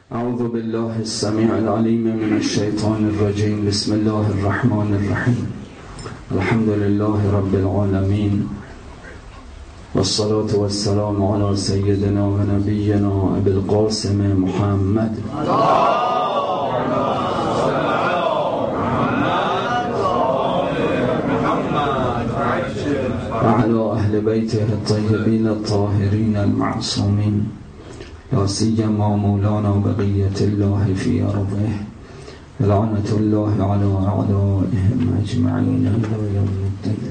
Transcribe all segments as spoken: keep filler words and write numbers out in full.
اعوذ بالله السمیع العلیم من الشیطان الرجیم. بسم الله الرحمن الرحیم. الحمد لله رب العالمین والصلاة والسلام على سیدنا و نبینا ابی القاسم محمد وعلى اهل بیته الطیبین الطاهرین المعصومین، لا سیما مولانا بقیة الله فی ارضه لعنة الله علی اعدائهم اجمعین الی یوم الدین.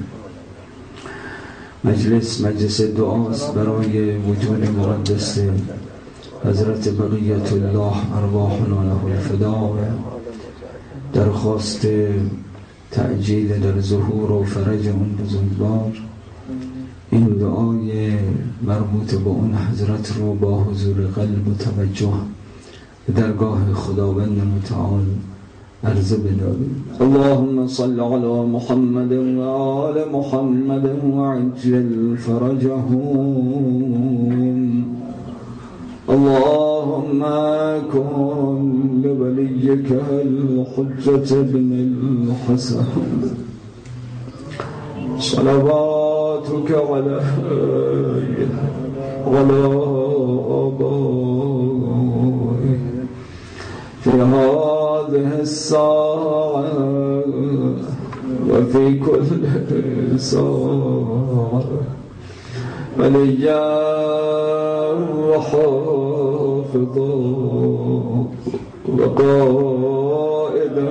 مجلس مجلس دعاست برای وجود مقدس حضرت بقیة الله ارواحنا له الفدا، درخواست تعجیل در ظهور و فرج اون بزرگوار. این دعای مربوط به اون حضرت رو با حضور قلب و توجه به درگاه خداوند متعال عرضه بداریم. اللهم صل علی محمد و آل محمد و عجل فرجهم. اللهم كن لوليك الحجة بن الحسن صلواتك عليه وعلى آبائه في هذه الساعة وفي كل ساعة وليا وحافظا وقائدا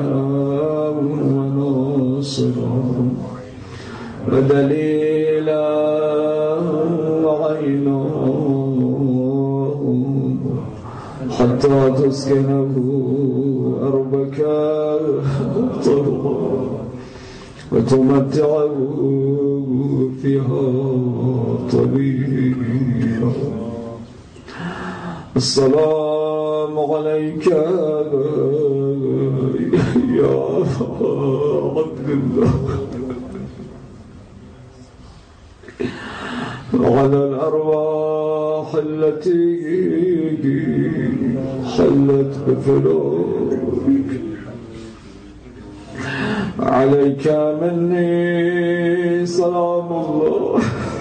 وناصرا ودليلا وعينا حتى تسكنه أرضك طرا وتمتعه فيها طويلا. السلام عليك يا عبد الله وعلى الأرواح التي حلت بفلوك. عليك مني سلام الله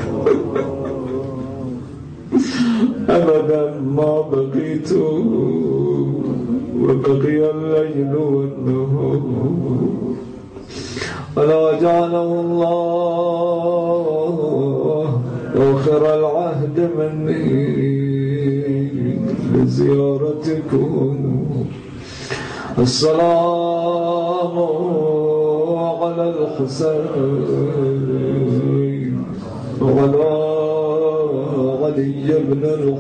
أبدا ما بقيت وبقي الليل والنهار، ولا جعله الله آخر العهد مني لزيارتكم. السلام على الحسين وعلى علي بن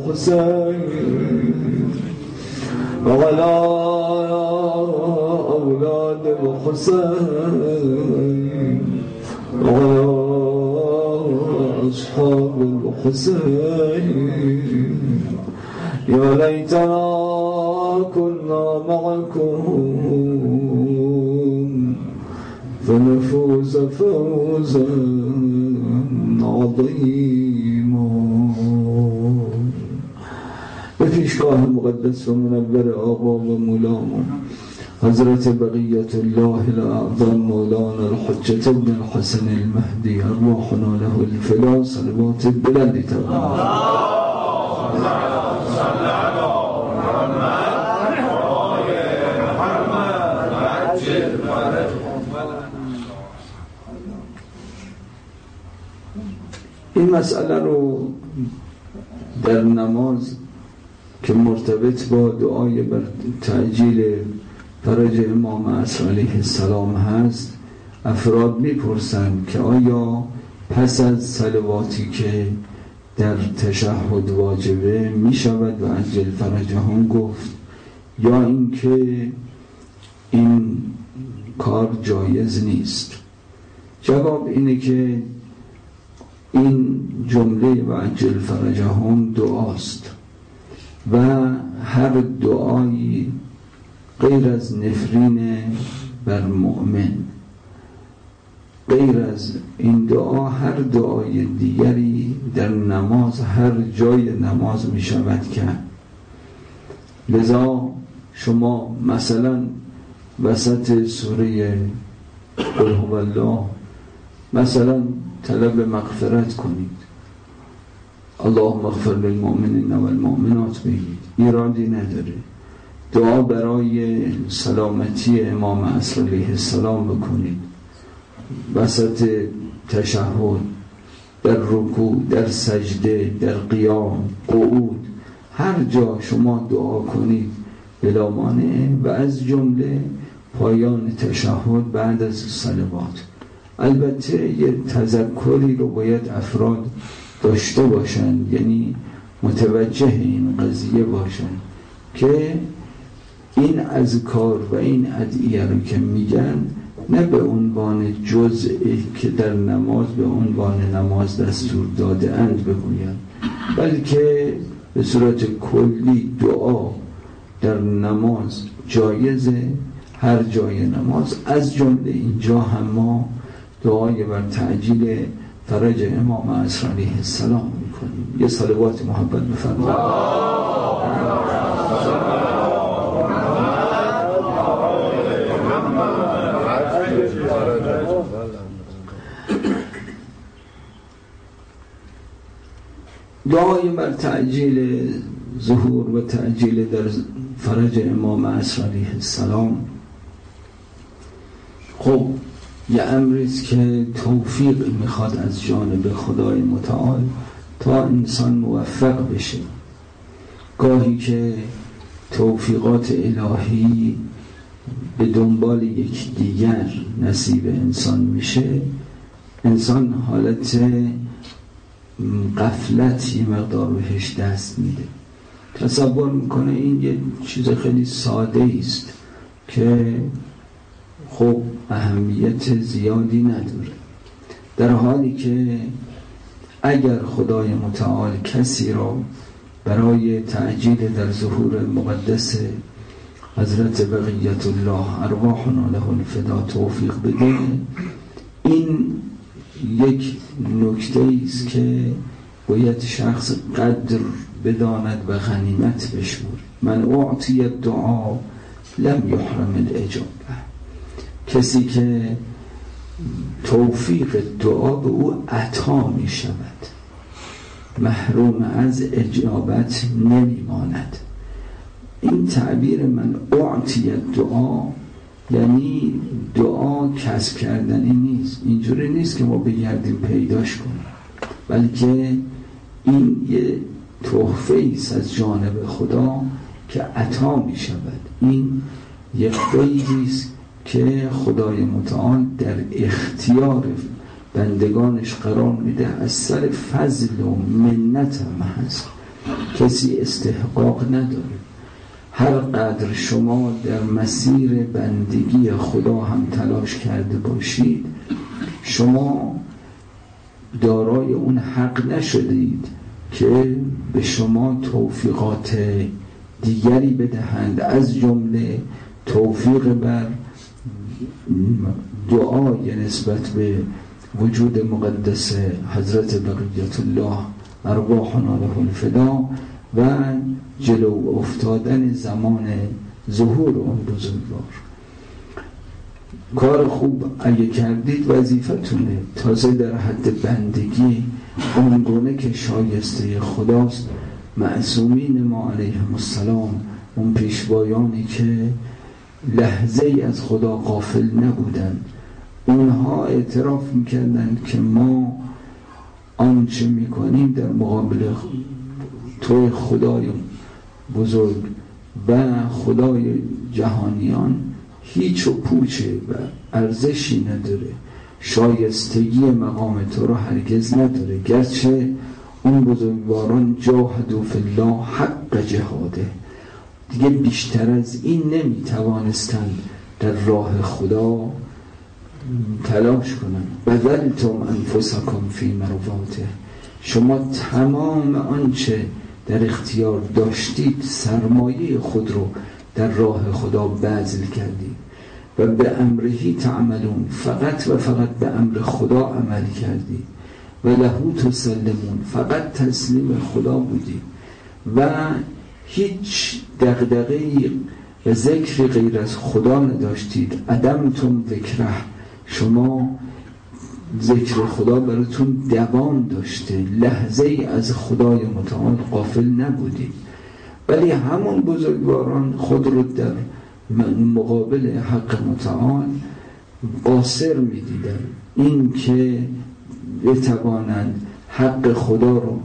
الحسين وعلى أولاد الحسين وعلى أصحاب الحسين. يا ليتنا كنا معكم فنفوز فوزا عظيما. به پیشگاه مقدس و منور آقا و مولامون حضرت بقیة الله الاعظم مولانا الحجة بن الحسن المهدی ارواحنا له الفدا صلوات بلندی تقدیم. این مسئله رو در نماز که مرتبط با دعای بر تعجیل فرج امام عصر علیه السلام هست، افراد میپرسند که آیا پس از صلواتی که در تشهد واجبه میشود و عجل فرجهم گفت، یا اینکه این کار جایز نیست؟ جواب اینه که این جمله و عجل فرجهم دعاست و هر دعایی غیر از نفرین بر مؤمن، غیر از این دعا هر دعای دیگری در نماز هر جای نماز می شود کرد. لذا شما مثلا وسط سوره قل هو الله مثلا طلب مغفرت کنید، اللهم اغفر للمؤمنین والمؤمنات بگید، ایرادی نداره. دعا برای سلامتی امام عصر علیه السلام بکنید وسط تشهد، در رکوع، در سجده، در قیام، قعود، هر جا شما دعا کنید بلا مانع، و از جمله پایان تشهد بعد از صلوات. البته یه تذکری رو باید افراد داشته باشن، یعنی متوجه این قضیه باشن که این اذکار و این ادعیه رو که میگن نه به عنوان جزئی که در نماز به عنوان نماز دستور داده اند بگویند، بلکه به صورت کلی دعا در نماز جایزه، هر جای نماز، از جمله اینجا هم ما دعای بر تعجیل فرج امام عصر علیه السلام میکنیم. یه صلوات محبت بفرمایید. دعای بر تعجیل ظهور و تعجیل در فرج امام عصر علیه السلام خب یه امریست که توفیق میخواد از جانب خدای متعال تا انسان موفق بشه. گاهی که توفیقات الهی به دنبال یک دیگر نصیب انسان میشه، انسان حالت غفلت یه مقدار بهش دست میده، تصور میکنه این یه چیز خیلی ساده است که خب اهمیت زیادی نداره، در حالی که اگر خدای متعال کسی را برای تعجیل در ظهور مقدس حضرت بقیت الله ارواحنا له الفدا توفیق بده، این یک نکته است که باید شخص قدر بداند و غنیمت بشمرد. من اعطی الدعا لم یحرم الاجابه، کسی که توفیق دعا به او عطا می شود محروم از اجابت نمی ماند. این تعبیر من اعطی الدعا یعنی دعا کسب کردنی نیست، اینجوری نیست که ما بگردیم پیداش کنیم، بلکه این یه تحفه ایست از جانب خدا که عطا می شود. این یک فیضیست که خدای متعال در اختیار بندگانش قرار میده، از سر فضل و منت هم هست، کسی استحقاق نداره. هر قدر شما در مسیر بندگی خدا هم تلاش کرده باشید، شما دارای اون حق نشدید که به شما توفیقات دیگری بدهند، از جمله توفیق بر دعای نسبت به وجود مقدس حضرت بقیت الله ارواحنا له الفدا و جلو افتادن زمان ظهور اون بزرگوار. کار خوب اگه کردید وظیفتونه، تازه در حد بندگی اونگونه که شایسته خداست. معصومین ما علیهم السلام، اون پیشوایانی که لحظه ای از خدا غافل نبودن، اونها اعتراف میکردن که ما آنچه میکنیم در مقابل توی خدای بزرگ و خدای جهانیان هیچ و پوچه و ارزشی نداره، شایستگی مقام تو رو هرگز نداره، گرچه اون بزرگواران جاهدوا فی الله حق جهاده، دیگه بیشتر از این نمیتوانستن در راه خدا تلاش کنن. بذلتم انفسکم فی مرضاته، شما تمام آنچه در اختیار داشتید، سرمایه خود رو در راه خدا بذل کردید و به امرهی تعملون، فقط و فقط به امر خدا عمل کردید و لهو تسلمون، فقط تسلیم خدا بودید و هیچ دغدغه‌ای و ذکر غیر از خدا نداشتید. عدمتم ذکره، شما ذکر خدا براتون دوام داشته، لحظه ای از خدای متعال غافل نبودید. ولی همون بزرگواران خود رو در مقابل حق متعال قاصر می‌دیدن، این که بتوانند حق خدا رو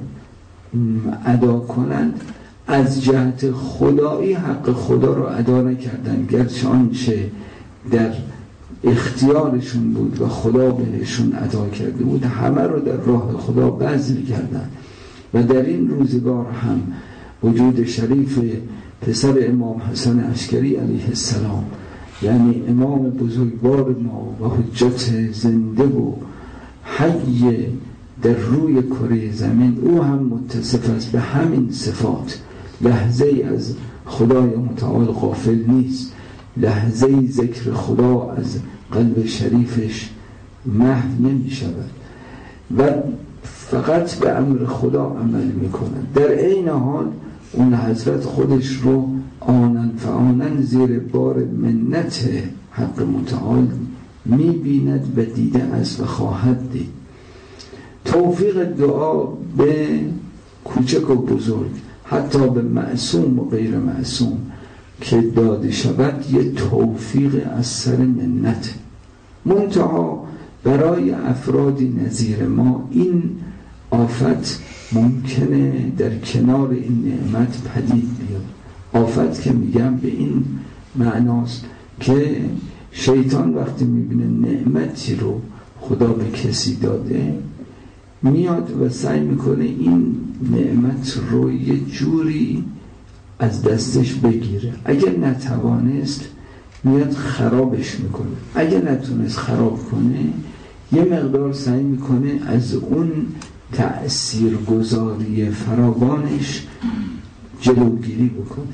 ادا کنند، از جهت خدایی حق خدا رو ادا نکردن، گرچه آنچه در اختیارشون بود و خدا بهشون عطا کرده بود همه رو در راه خدا بذل کردن. و در این روزگار هم وجود شریف پسر امام حسن عسکری علیه السلام، یعنی امام بزرگوار ما و حجت زنده و حی در روی کره زمین، او هم متصف است به همین صفات. لحظه ای از خدای متعال غافل نیست، لحظه ای ذکر خدا از قلب شریفش محو نمی شود و فقط به امر خدا عمل می کند. در این حال اون حضرت خودش رو آنن فآنن زیر بار منت حق متعال می بیند و دیده است و خواهد دید. توفیق دعا به کوچک و بزرگ، حتی به معصوم و غیر معصوم که داده شود، یه توفیق از سر منت. منتها برای افرادی نظیر ما این آفت ممکنه در کنار این نعمت پدید بیاد. آفت که میگم به این معناست که شیطان وقتی میبینه نعمتی رو خدا به کسی داده، میاد و سعی میکنه این نعمت رو یه جوری از دستش بگیره. اگر نتوانست میاد خرابش میکنه، اگر نتونست خراب کنه یه مقدار سعی میکنه از اون تأثیر گذاری فراوانش جلوگیری بکنه.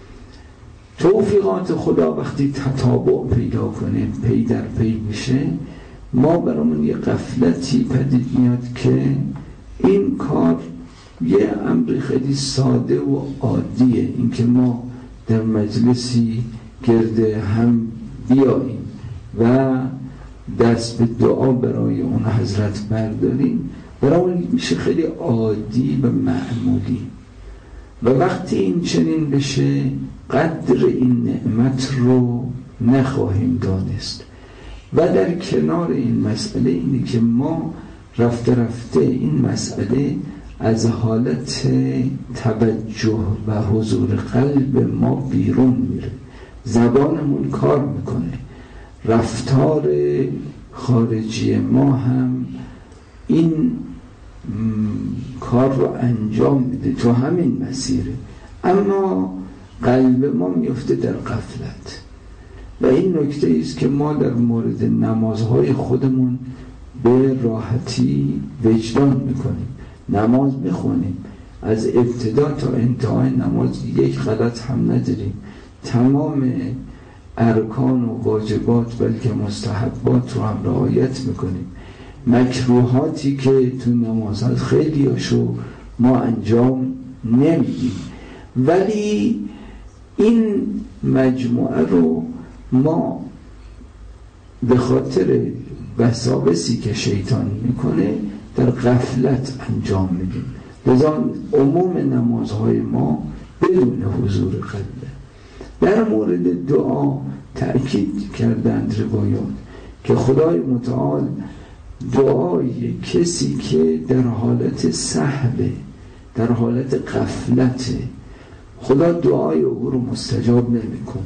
توفیقات خدا وقتی تتابع پیدا کنه، پی در پی بشه، ما برامون یه غفلتی پدید میاد که این کار یه امر خیلی ساده و عادیه، اینکه ما در مجلسی گرد هم بیاییم و دست به دعا برای اون حضرت برداریم، برامون میشه خیلی عادی و معمولی. و وقتی این چنین بشه قدر این نعمت رو نخواهیم دانست. و در کنار این مسئله اینه که ما رفته رفته این مسئله از حالت توجه و حضور قلب ما بیرون میره، زبانمون کار میکنه، رفتار خارجی ما هم این کار رو انجام میده، تو همین مسیره، اما قلب ما میفته در غفلت. و این نکته است که ما در مورد نمازهای خودمون به راحتی وجدان میکنیم. نماز میخونیم، از ابتدا تا انتهای نماز یک غلط هم نداریم، تمام ارکان و واجبات بلکه مستحبات رو هم رعایت میکنیم. مکروهاتی که تو نماز هست خیلی هاشو ما انجام نمیدیم، ولی این مجموعه رو ما به خاطر وساوسی که شیطان میکنه در غفلت انجام میدیم. لذا عموم نمازهای ما بدون حضور قلبه. در مورد دعا تأکید کردند روایات که خدای متعال دعای کسی که در حالت سهوه، در حالت غفلته، خدا دعای او رو مستجاب نمیکنه.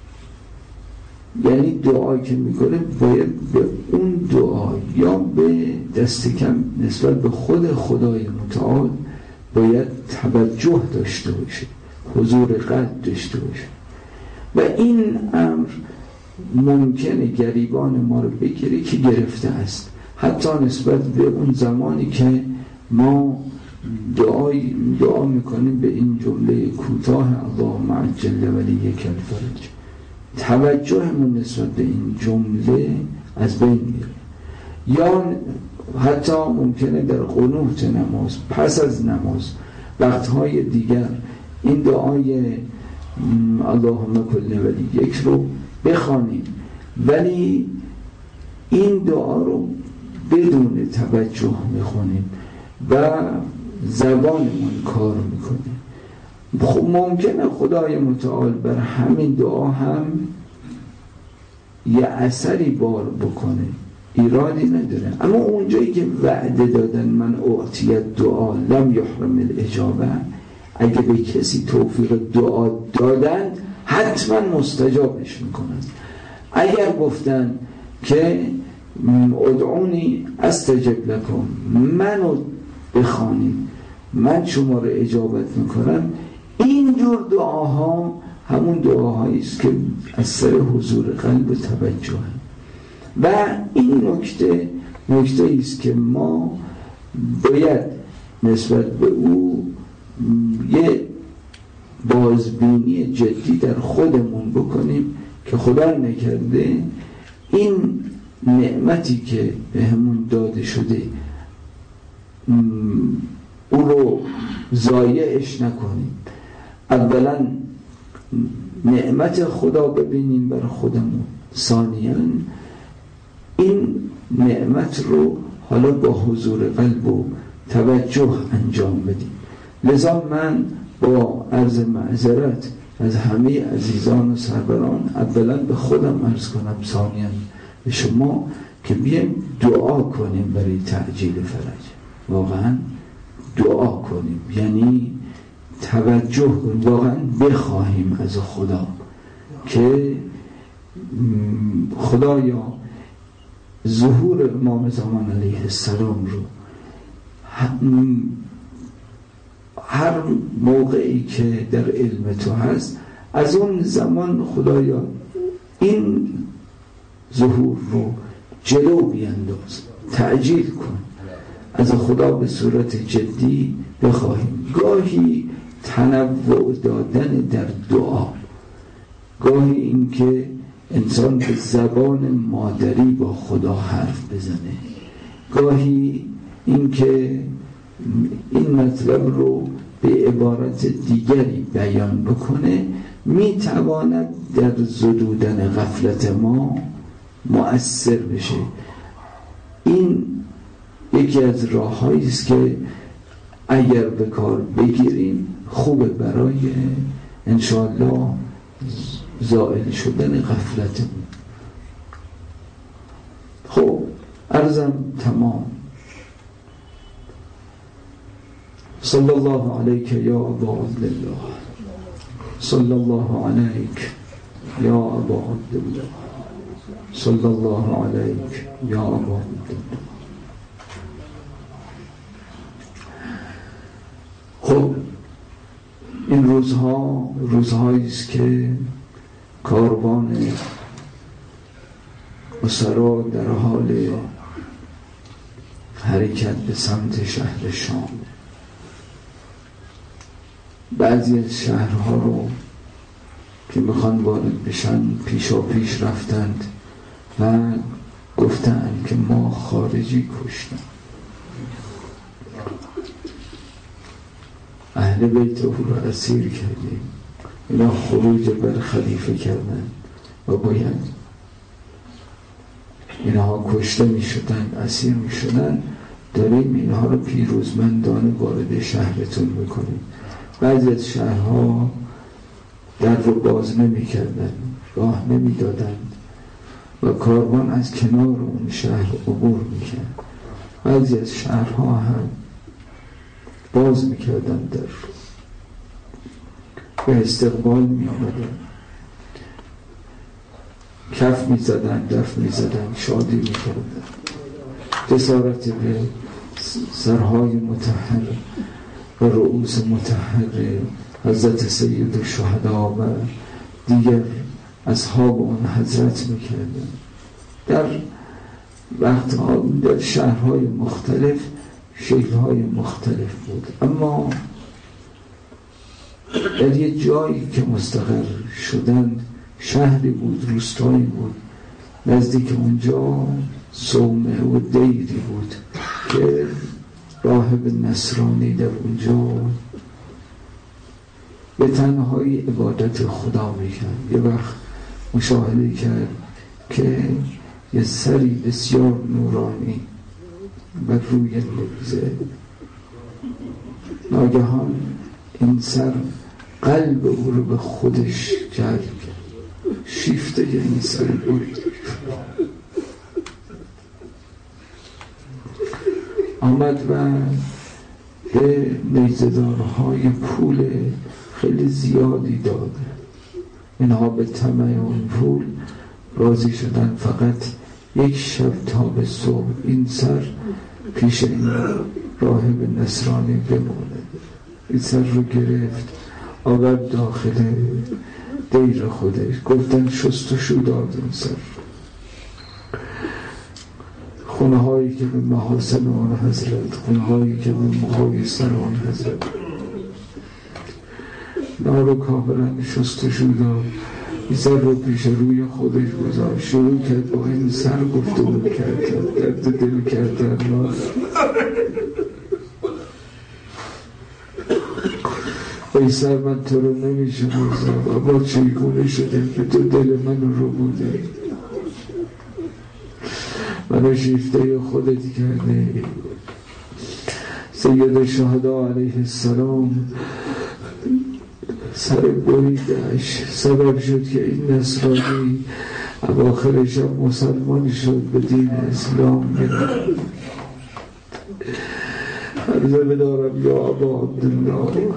یعنی دعایی که میکنه باید به اون دعا یا به دست کم نسبت به خود خدای متعال باید توجه داشته باشه، حضور قلب داشته باشه. و این امر ممکنه گریبان ما رو بگیره که گرفته است، حتی نسبت به اون زمانی که ما دعای دعا میکنیم به این جمله کوتاه اللهم عجل ولیک الفرج، توجهمون نسبت به این جمله از بین میره. یا حتی ممکنه در قنوت نماز، پس از نماز، وقتهای دیگر این دعای اللهم کل ولی یک رو بخوانیم، ولی این دعا رو بدون توجه میخونیم و زبانمون کار میکنه. خب ممکنه خدای متعال بر همین دعا هم یه اثری بار بکنه، ایرادی نداره، اما اونجایی که وعده دادن من اعطیت دعا لم یحرم الاجابه، اگه به کسی توفیق دعا دادن حتما مستجابش میکنن. اگر گفتن که ادعونی استجب لکم، منو بخوانید من شما رو اجابت میکنم، اینجور دعاها همون دعاهایی است که از سر حضور قلب و توجه. و این نکته نکته است که ما باید نسبت به او یه بازبینی جدی در خودمون بکنیم که خدا نکرده این نعمتی که به همون داده شده او رو ضایعش نکنیم. اولا نعمت خدا ببینیم برای خودمون، ثانیاً این نعمت رو حالا با حضور قلب و توجه انجام بدیم. لذا من با عرض معذرت از همه عزیزان و سروران اولا به خودم عرض کنم، ثانیاً به شما که بیایم دعا کنیم برای تعجیل فرج. واقعا دعا کنیم یعنی توجه کنیم، واقعا بخواهیم از خدا که خدایا ظهور امام زمان علیه السلام رو هر موقعی که در علم تو هست از اون زمان خدایا این ظهور رو جلو بینداز، تعجیل کن. از خدا به صورت جدی بخواهیم. گاهی تنوع دادن در دعا، گاهی این که انسان به زبان مادری با خدا حرف بزنه، گاهی این که این مطلب رو به عبارت دیگری بیان بکنه، میتواند در زدودن غفلت ما مؤثر بشه. این یکی از راه‌هایی است که اگر به کار بگیریم خوبه برای انشاءالله زائل شدن غفلتمون. خب عرضم تمام. صلی الله علیک یا ابا عبدالله، صلی الله علیک یا ابا عبدالله، صلی الله علیک یا ابا عبدالله. خب این روزها روزهایی است که کاروان اسرا در حال حرکت به سمت شهر شام. بعضی از شهرها رو که میخوان وارد بشن پیشا پیش رفتند و گفتند که ما خارجی کشتیم، اهل بیت او رو اسیر کردیم، اینا خروج بر خلیفه کردن و باید اینها کشته می شدن، اسیر می شدن، داریم اینها رو پیروزمندانه وارد شهرتون میکنیم. بعضی از شهرها در رو باز نمی کردن، راه نمی دادن و کاروان از کنار اون شهر عبور می کرد. بعضی از شهرها هم باز می کردن، در به استقبال می آمدن، کف می زدن، دف می زدن، شادی می کردن، جسارت به سرهای مطهر و رؤوس مطهر حضرت سید الشهدا و دیگر اصحاب اون حضرت می کردن. در وقتها در شهرهای مختلف شکل‌های مختلف بود، اما در یه جایی که مستقر شدند، شهری بود، روستایی بود، نزدیک اونجا صومعه و دیری بود که راهب نصرانی در اونجا به تنهایی عبادت خدا میکرد. یه وقت مشاهده کرد که یه سری بسیار نورانی بر روی نمیزه، ناگهان این سر قلب او رو به خودش جلب کرد، شیفته این سر بود. آمد و به نیزدارهای پول خیلی زیادی داد. اینها به طمع اون پول راضی شدن فقط یک شب تا به صبح این سر پیش این راهب نصرانی بمونه. این سر رو گرفت آورد داخل دیر خودش، گفتن شستشو داد اون سر. خونه هایی که به محاسن آن حضرت، خونه هایی که به مقایسه آن حضرت، نارو کاملا شستشو داد. این سر رو پیش روی خودش گذاشت، شروع کرد با این سر گفتگو کردن، درد دل کردن. ای سر، من تو رو نمیشناسم، اما چگونه شده که تو دل من رو بوده، منو شیفته خودت کرده. سید شهدا علیه السلام سر بریدش سبب شد که این نصرانی اواخرش هم مسلمان شد، به دین اسلام گرفت. عرضه بدارم یا ابا عبدالله،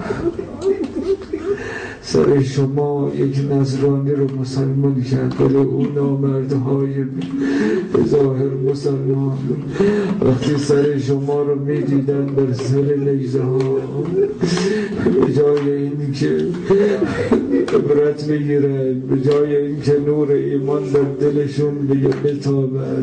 سر شما یک نصرانی رو مسلمان کرد، ولی اون نامردهای به ظاهر مسلمان وقتی سر شما رو می دیدن بر سر نیزه ها، به جای این که عبرت بگیرن، به جای این که نور ایمان در دلشون بتابد،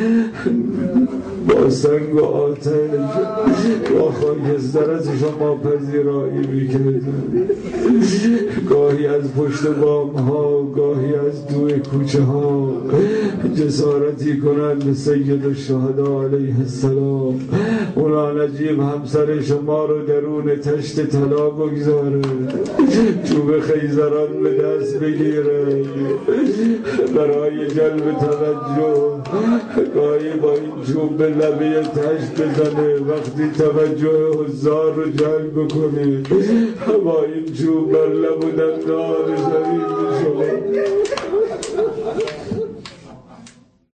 با سنگ و آتش با خاکستر از شما پذیرایی میکردن. گاهی از پشت بام ها، گاهی از توی کوچه ها جسارتی کنند به سید الشهدا علیه السلام. اونا نجیب همسر شما رو درون تشت طلا بگذاره، چوب خیزران به دست بگیره برای جلب توجه، گاهی با این چوب به لبه تشت بزنه، وقتی توجه حضار رو جلب کنه با این چوب بر لب و دندان زمین شما